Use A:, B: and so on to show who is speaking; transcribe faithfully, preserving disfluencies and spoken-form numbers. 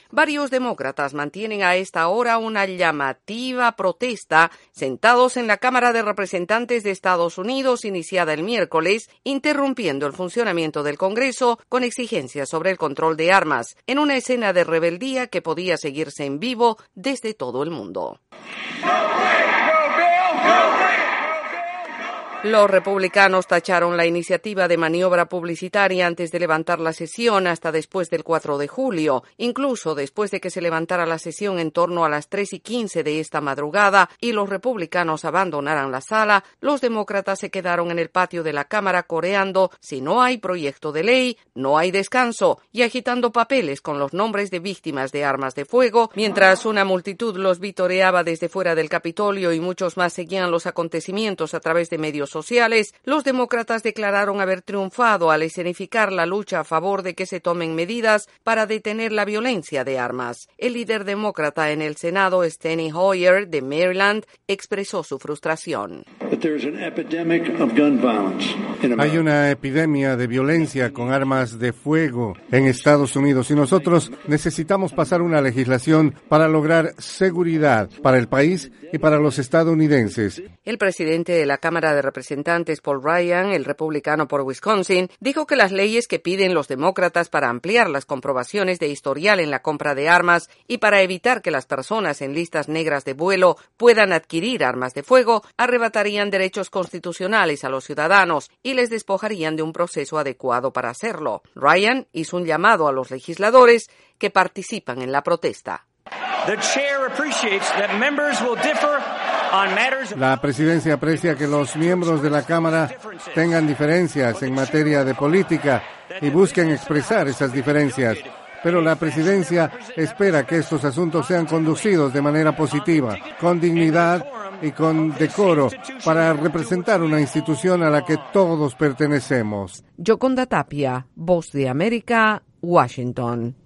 A: Varios demócratas mantienen a esta hora una llamativa protesta sentados en la Cámara de Representantes de Estados Unidos iniciada el miércoles, interrumpiendo el funcionamiento del Congreso con exigencias sobre el control de armas, en una escena de rebeldía que podía seguirse en vivo desde todo el mundo. Los republicanos tacharon la iniciativa de maniobra publicitaria antes de levantar la sesión hasta después del cuatro de julio, incluso después de que se levantara la sesión en torno a las tres y quince de esta madrugada y los republicanos abandonaran la sala. Los demócratas se quedaron en el patio de la Cámara coreando "si no hay proyecto de ley, no hay descanso" y agitando papeles con los nombres de víctimas de armas de fuego, mientras una multitud los vitoreaba desde fuera del Capitolio y muchos más seguían los acontecimientos a través de medios sociales. Los demócratas declararon haber triunfado al escenificar la lucha a favor de que se tomen medidas para detener la violencia de armas. El líder demócrata en el Senado, Steny Hoyer, de Maryland, expresó su frustración.
B: Hay una epidemia de violencia con armas de fuego en Estados Unidos y nosotros necesitamos pasar una legislación para lograr seguridad para el país y para los estadounidenses.
A: El presidente de la Cámara de Representantes, Paul Ryan, el republicano por Wisconsin, dijo que las leyes que piden los demócratas para ampliar las comprobaciones de historial en la compra de armas y para evitar que las personas en listas negras de vuelo puedan adquirir armas de fuego arrebatarían derechos constitucionales a los ciudadanos y les despojarían de un proceso adecuado para hacerlo. Ryan hizo un llamado a los legisladores que participan en la protesta.
B: La presidencia aprecia que los miembros de la Cámara tengan diferencias en materia de política y busquen expresar esas diferencias, pero la presidencia espera que estos asuntos sean conducidos de manera positiva, con dignidad y con decoro, para representar una institución a la que todos pertenecemos.
A: Yoconda Tapia, Voz de América, Washington.